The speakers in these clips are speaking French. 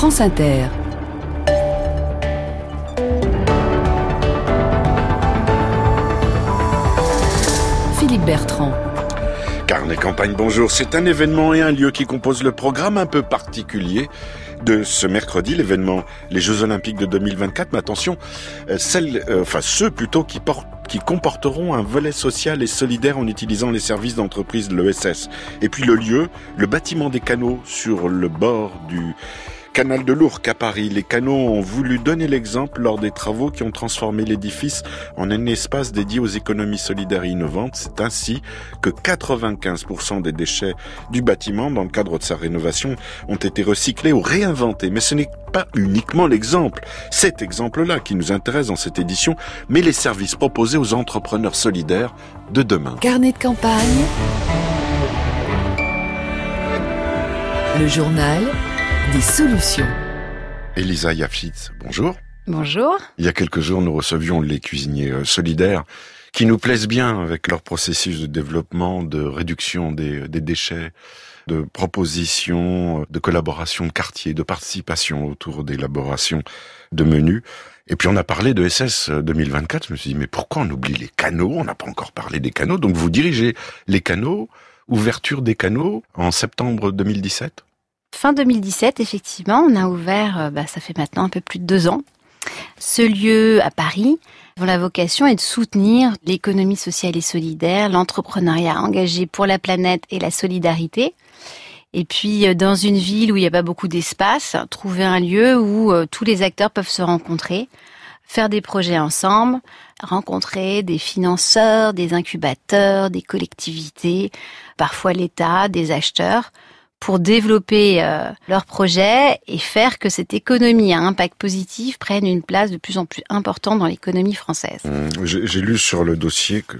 France Inter. Philippe Bertrand. Carnet Campagne, bonjour. C'est un événement et un lieu qui composent le programme un peu particulier de ce mercredi, l'événement les Jeux Olympiques de 2024. Mais attention, ceux plutôt qui comporteront un volet social et solidaire en utilisant les services d'entreprise de l'ESS. Et puis le lieu, le bâtiment des canaux sur le bord du Canal de l'Ourcq à Paris. Les canaux ont voulu donner l'exemple lors des travaux qui ont transformé l'édifice en un espace dédié aux économies solidaires et innovantes. C'est ainsi que 95% des déchets du bâtiment, dans le cadre de sa rénovation, ont été recyclés ou réinventés. Mais ce n'est pas uniquement l'exemple, cet exemple-là qui nous intéresse dans cette édition, mais les services proposés aux entrepreneurs solidaires de demain. Carnet de campagne. Le journal des solutions. Elisa Yafitz, bonjour. Bonjour. Il y a quelques jours, nous recevions les cuisiniers solidaires qui nous plaisent bien avec leur processus de développement, de réduction des déchets, de propositions, de collaboration de quartier, de participation autour d'élaboration de menus. Et puis on a parlé de SS 2024, je me suis dit mais pourquoi on oublie les canaux ? On n'a pas encore parlé des canaux, donc vous dirigez les canaux, ouverture des canaux en septembre 2017 ? Fin 2017, effectivement, on a ouvert, ça fait maintenant un peu plus de 2 ans, ce lieu à Paris, dont la vocation est de soutenir l'économie sociale et solidaire, l'entrepreneuriat engagé pour la planète et la solidarité. Et puis, dans une ville où il n'y a pas beaucoup d'espace, trouver un lieu où tous les acteurs peuvent se rencontrer, faire des projets ensemble, rencontrer des financeurs, des incubateurs, des collectivités, parfois l'État, des acheteurs, pour développer leurs projets et faire que cette économie à impact positif prenne une place de plus en plus importante dans l'économie française. J'ai lu sur le dossier que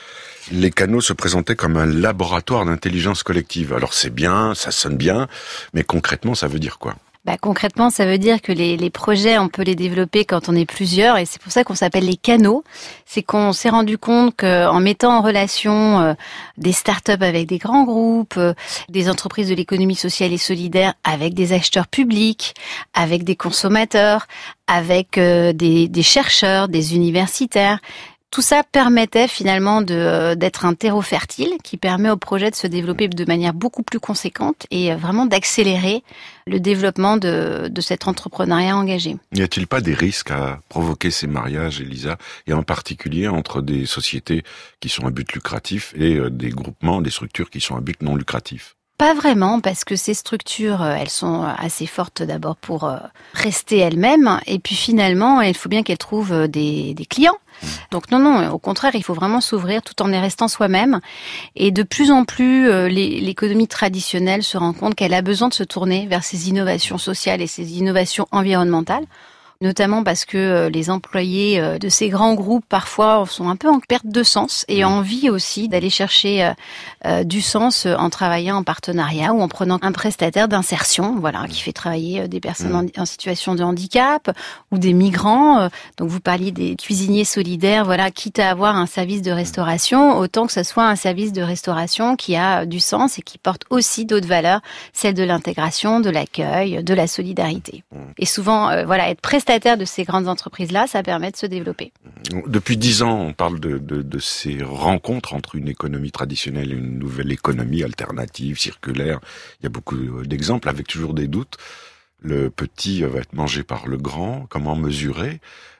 les canaux se présentaient comme un laboratoire d'intelligence collective. Alors c'est bien, ça sonne bien, mais concrètement ça veut dire quoi ? Concrètement, ça veut dire que les projets, on peut les développer quand on est plusieurs, et c'est pour ça qu'on s'appelle les canaux. C'est qu'on s'est rendu compte qu'en mettant en relation des startups avec des grands groupes, des entreprises de l'économie sociale et solidaire avec des acheteurs publics, avec des consommateurs, avec des chercheurs, des universitaires, tout ça permettait finalement d'être un terreau fertile qui permet au projet de se développer de manière beaucoup plus conséquente et vraiment d'accélérer le développement de cet entrepreneuriat engagé. N'y a-t-il pas des risques à provoquer ces mariages, Elisa, et en particulier entre des sociétés qui sont à but lucratif et des groupements, des structures qui sont à but non lucratif ? Pas vraiment, parce que ces structures, elles sont assez fortes d'abord pour rester elles-mêmes, et puis finalement, il faut bien qu'elles trouvent des clients. Donc non, au contraire, il faut vraiment s'ouvrir tout en y restant soi-même. Et de plus en plus, l'économie traditionnelle se rend compte qu'elle a besoin de se tourner vers ces innovations sociales et ces innovations environnementales. Notamment parce que les employés de ces grands groupes parfois sont un peu en perte de sens et ont envie aussi d'aller chercher du sens en travaillant en partenariat ou en prenant un prestataire d'insertion, qui fait travailler des personnes en situation de handicap ou des migrants. Donc vous parliez des cuisiniers solidaires, quitte à avoir un service de restauration, autant que ce soit un service de restauration qui a du sens et qui porte aussi d'autres valeurs, celles de l'intégration, de l'accueil, de la solidarité. Et souvent, être prestataire de ces grandes entreprises-là, ça permet de se développer. Depuis 10 ans, on parle de ces rencontres entre une économie traditionnelle et une nouvelle économie alternative, circulaire. Il y a beaucoup d'exemples avec toujours des doutes. Le petit va être mangé par le grand. Comment mesurer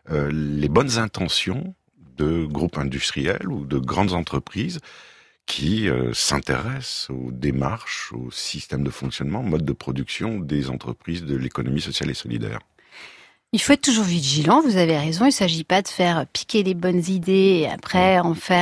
les bonnes intentions de groupes industriels ou de grandes entreprises qui s'intéressent aux démarches, au système de fonctionnement, mode de production des entreprises de l'économie sociale et solidaire? Il faut être toujours vigilant, vous avez raison, il ne s'agit pas de faire piquer les bonnes idées et après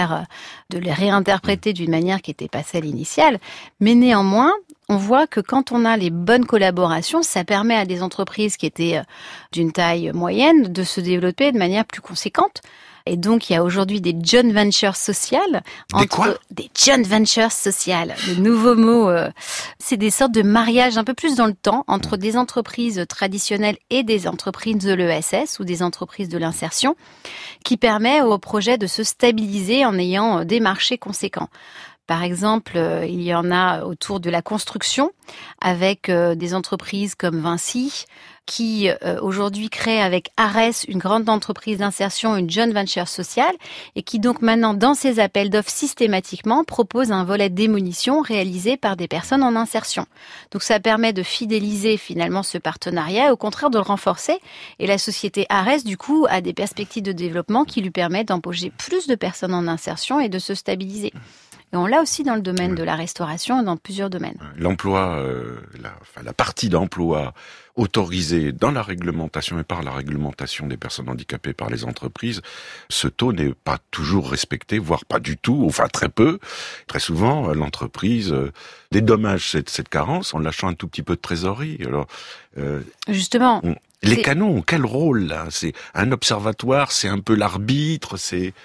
de les réinterpréter d'une manière qui n'était pas celle initiale. Mais néanmoins, on voit que quand on a les bonnes collaborations, ça permet à des entreprises qui étaient d'une taille moyenne de se développer de manière plus conséquente. Et donc, il y a aujourd'hui des joint ventures sociales. Des joint ventures sociales. Le nouveau mot, c'est des sortes de mariages un peu plus dans le temps entre des entreprises traditionnelles et des entreprises de l'ESS ou des entreprises de l'insertion qui permet au projet de se stabiliser en ayant des marchés conséquents. Par exemple, il y en a autour de la construction, avec des entreprises comme Vinci, qui aujourd'hui crée avec Ares une grande entreprise d'insertion, une joint venture sociale, et qui donc maintenant, dans ses appels d'offres systématiquement, propose un volet démolition réalisé par des personnes en insertion. Donc ça permet de fidéliser finalement ce partenariat, et au contraire de le renforcer. Et la société Ares, du coup, a des perspectives de développement qui lui permettent d'embaucher plus de personnes en insertion et de se stabiliser. Et on l'a aussi dans le domaine de la restauration et dans plusieurs domaines. L'emploi, la partie d'emploi autorisée dans la réglementation et par la réglementation des personnes handicapées par les entreprises, ce taux n'est pas toujours respecté, voire pas du tout, enfin très peu. Très souvent, l'entreprise dédommage cette carence en lâchant un tout petit peu de trésorerie. Alors, justement, les canaux ont quel rôle là ? C'est un observatoire, c'est un peu l'arbitre, c'est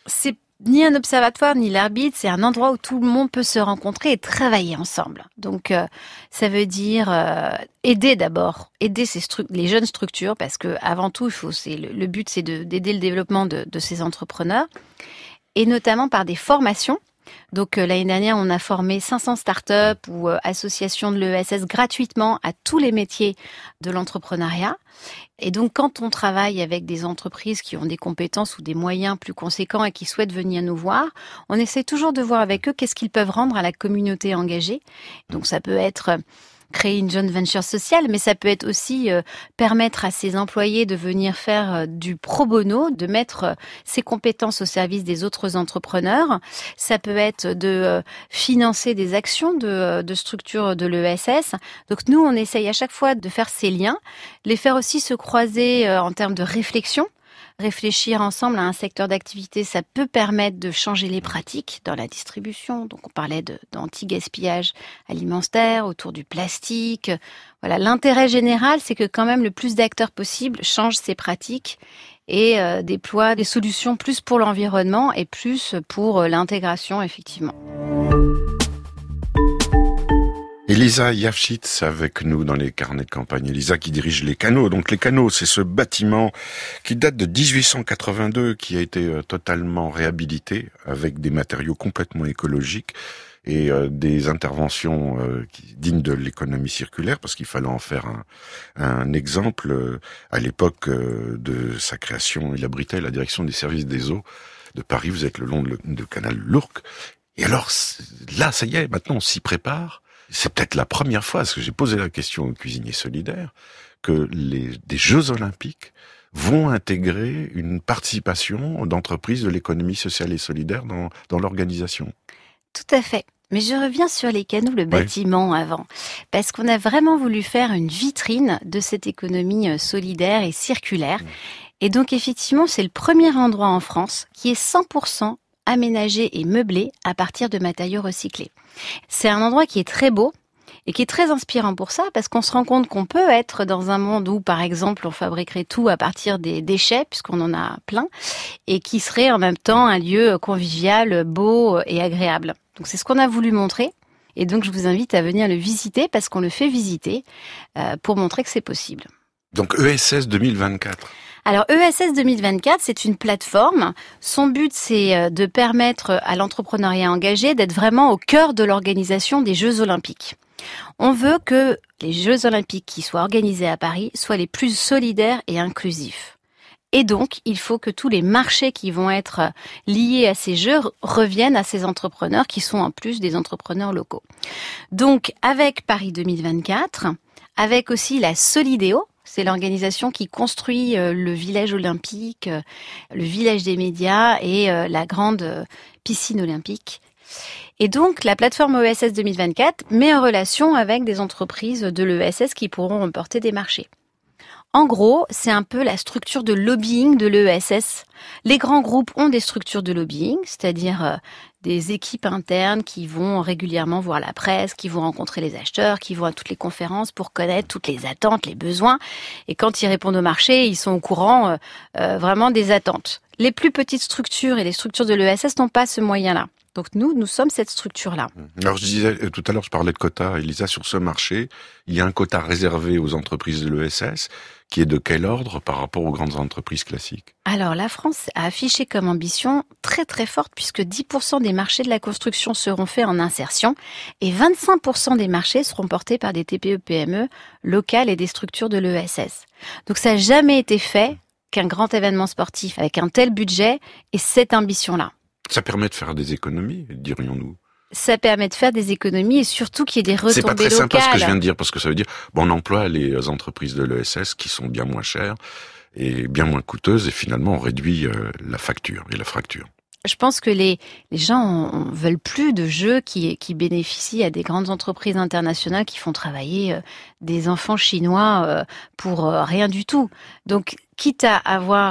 ni un observatoire, ni l'arbitre, c'est un endroit où tout le monde peut se rencontrer et travailler ensemble. Donc, ça veut dire aider d'abord, aider les jeunes structures, parce que avant tout, le but, c'est d'aider le développement de ces entrepreneurs, et notamment par des formations. Donc, l'année dernière, on a formé 500 startups ou associations de l'ESS gratuitement à tous les métiers de l'entrepreneuriat. Et donc, quand on travaille avec des entreprises qui ont des compétences ou des moyens plus conséquents et qui souhaitent venir nous voir, on essaie toujours de voir avec eux qu'est-ce qu'ils peuvent rendre à la communauté engagée. Donc, ça peut être créer une joint venture sociale, mais ça peut être aussi permettre à ses employés de venir faire du pro bono, de mettre ses compétences au service des autres entrepreneurs. Ça peut être de financer des actions de structures de l'ESS. Donc nous, on essaye à chaque fois de faire ces liens, les faire aussi se croiser en termes de réflexion. Réfléchir ensemble à un secteur d'activité, ça peut permettre de changer les pratiques dans la distribution. Donc, on parlait d'anti-gaspillage alimentaire, autour du plastique. Voilà, l'intérêt général, c'est que quand même le plus d'acteurs possible changent ces pratiques et déploient des solutions plus pour l'environnement et plus pour l'intégration, effectivement. Elisa Yavchitz avec nous dans les carnets de campagne. Elisa qui dirige les canaux. Donc les canaux, c'est ce bâtiment qui date de 1882, qui a été totalement réhabilité avec des matériaux complètement écologiques et des interventions dignes de l'économie circulaire, parce qu'il fallait en faire un exemple. À l'époque de sa création, il abritait la direction des services des eaux de Paris. Vous êtes le long de canal Lourdes. Et alors là, ça y est, maintenant on s'y prépare. C'est peut-être la première fois, parce que j'ai posé la question aux cuisiniers solidaires, que des Jeux Olympiques vont intégrer une participation d'entreprises de l'économie sociale et solidaire dans l'organisation. Tout à fait. Mais je reviens sur les canaux, le bâtiment avant, parce qu'on a vraiment voulu faire une vitrine de cette économie solidaire et circulaire. Et donc effectivement, c'est le premier endroit en France qui est 100% aménagé et meublé à partir de matériaux recyclés. C'est un endroit qui est très beau et qui est très inspirant pour ça, parce qu'on se rend compte qu'on peut être dans un monde où, par exemple, on fabriquerait tout à partir des déchets, puisqu'on en a plein, et qui serait en même temps un lieu convivial, beau et agréable. Donc c'est ce qu'on a voulu montrer. Et donc je vous invite à venir le visiter, parce qu'on le fait visiter pour montrer que c'est possible. Donc ESS 2024. Alors ESS 2024, c'est une plateforme. Son but, c'est de permettre à l'entrepreneuriat engagé d'être vraiment au cœur de l'organisation des Jeux Olympiques. On veut que les Jeux Olympiques qui soient organisés à Paris soient les plus solidaires et inclusifs. Et donc, il faut que tous les marchés qui vont être liés à ces Jeux reviennent à ces entrepreneurs qui sont en plus des entrepreneurs locaux. Donc, avec Paris 2024, avec aussi la Solidéo, c'est l'organisation qui construit le village olympique, le village des médias et la grande piscine olympique. Et donc, la plateforme ESS 2024 met en relation avec des entreprises de l'ESS qui pourront remporter des marchés. En gros, c'est un peu la structure de lobbying de l'ESS. Les grands groupes ont des structures de lobbying, c'est-à-dire des équipes internes qui vont régulièrement voir la presse, qui vont rencontrer les acheteurs, qui vont à toutes les conférences pour connaître toutes les attentes, les besoins. Et quand ils répondent au marché, ils sont au courant vraiment des attentes. Les plus petites structures et les structures de l'ESS n'ont pas ce moyen-là. Donc nous sommes cette structure-là. Alors je disais, tout à l'heure je parlais de quotas, Elisa, sur ce marché, il y a un quota réservé aux entreprises de l'ESS, qui est de quel ordre par rapport aux grandes entreprises classiques? Alors la France a affiché comme ambition très très forte, puisque 10% des marchés de la construction seront faits en insertion et 25% des marchés seront portés par des TPE-PME locales et des structures de l'ESS. Donc ça n'a jamais été fait qu'un grand événement sportif avec un tel budget et cette ambition-là. Ça permet de faire des économies, dirions-nous. Ça permet de faire des économies et surtout qu'il y ait des retombées locales. C'est pas très sympa ce que je viens de dire, parce que ça veut dire, on emploie les entreprises de l'ESS qui sont bien moins chères et bien moins coûteuses, et finalement on réduit la facture et la fracture. Je pense que les gens veulent plus de jeux qui bénéficient à des grandes entreprises internationales qui font travailler des enfants chinois pour rien du tout. Donc, quitte à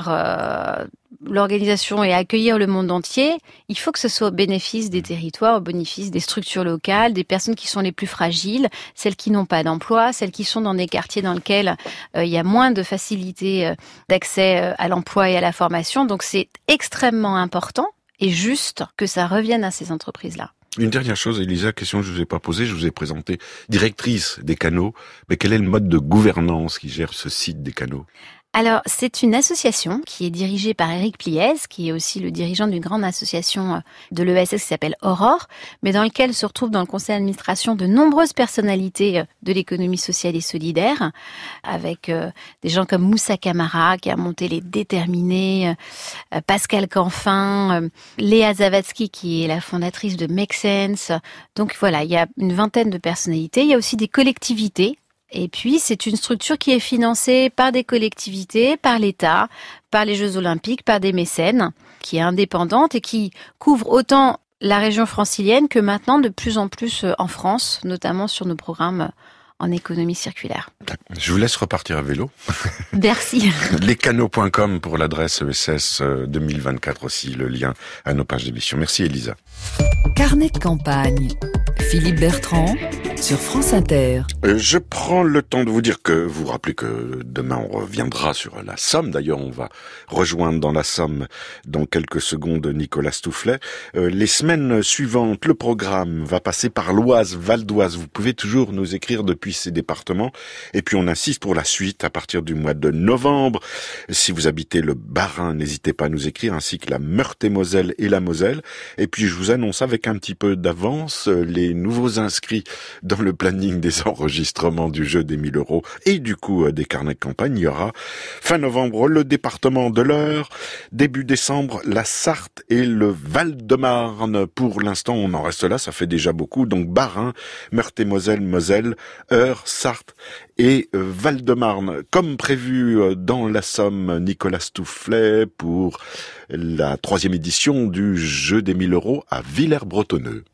avoir l'organisation et à accueillir le monde entier, il faut que ce soit au bénéfice des territoires, au bénéfice des structures locales, des personnes qui sont les plus fragiles, celles qui n'ont pas d'emploi, celles qui sont dans des quartiers dans lesquels il y a moins de facilité d'accès à l'emploi et à la formation. Donc, c'est extrêmement important et juste que ça revienne à ces entreprises-là. Une dernière chose, Elisa, question que je vous ai pas posée, je vous ai présenté directrice des canaux, mais quel est le mode de gouvernance qui gère ce site des canaux? Alors, c'est une association qui est dirigée par Éric Pliez, qui est aussi le dirigeant d'une grande association de l'ESS qui s'appelle Aurore, mais dans lequel se retrouvent dans le conseil d'administration de nombreuses personnalités de l'économie sociale et solidaire, avec des gens comme Moussa Camara, qui a monté Les Déterminés, Pascal Canfin, Léa Zawadzki, qui est la fondatrice de Make Sense. Donc voilà, il y a une vingtaine de personnalités. Il y a aussi des collectivités. Et puis, c'est une structure qui est financée par des collectivités, par l'État, par les Jeux Olympiques, par des mécènes, qui est indépendante et qui couvre autant la région francilienne que maintenant de plus en plus en France, notamment sur nos programmes en économie circulaire. Je vous laisse repartir à vélo. Merci. Lescanaux.com pour l'adresse ESS 2024 aussi, le lien à nos pages d'émission. Merci Elisa. Carnet de campagne. Philippe Bertrand sur France Inter. Je prends le temps de vous dire que, vous rappelez que demain on reviendra sur la Somme. D'ailleurs, on va rejoindre dans la Somme dans quelques secondes Nicolas Stoufflet. Les semaines suivantes, le programme va passer par l'Oise, Val d'Oise. Vous pouvez toujours nous écrire depuis ces départements. Et puis on insiste pour la suite à partir du mois de novembre. Si vous habitez le Bas-Rhin, n'hésitez pas à nous écrire, ainsi que la Meurthe-et-Moselle et la Moselle. Et puis je vous annonce avec un petit peu d'avance les nouveaux inscrits dans le planning des enregistrements du jeu des 1000 € et du coup des carnets de campagne. Il y aura fin novembre le département de l'Eure, début décembre la Sarthe et le Val-de-Marne. Pour l'instant on en reste là, ça fait déjà beaucoup. Donc Bas-Rhin, Meurthe-et-Moselle, Moselle, Eure, Sarthe et Val-de-Marne. Comme prévu dans la Somme, Nicolas Stoufflet pour la 3e édition du jeu des 1000 € à Villers-Bretonneux.